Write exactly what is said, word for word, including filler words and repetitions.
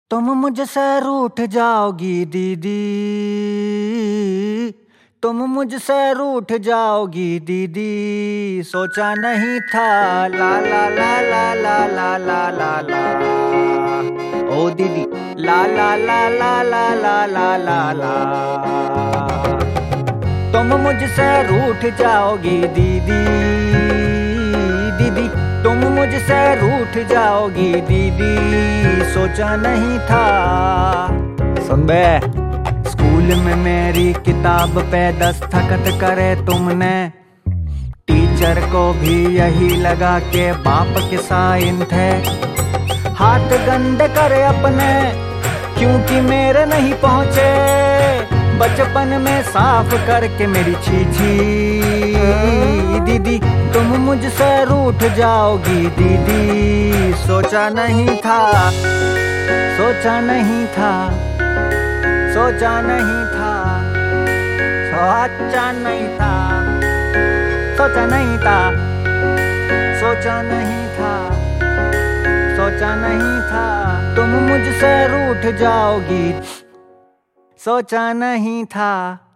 तुम मुझसे रूठ जाओगी दीदी, तुम मुझसे रूठ जाओगी दीदी, सोचा नहीं था ला ला ला ला ला ला ला ला ला ओ दीदी ला ला ला ला ला ला ला ला ला तुम मुझसे रूठ जाओगी दीदी, दीदी तुम मुझसे रूठ जाओगी दीदी, सोचा नहीं था। सुन बे, स्कूल में मेरी किताब पे दस्तखत करे तुमने, टीचर को भी यही लगा के बाप के साइन थे। हाथ गंदे करे अपने क्योंकि मेरे नहीं पहुंचे, बचपन में साफ करके मेरी छीछी। दीदी तुम मुझसे रूठ जाओगी दीदी, सोचा नहीं था, सोचा नहीं था, सोचा नहीं था, सोचा नहीं था, सोचा नहीं था, सोचा नहीं था, सोचा नहीं था। तुम मुझसे रूठ जाओगी, सोचा नहीं था।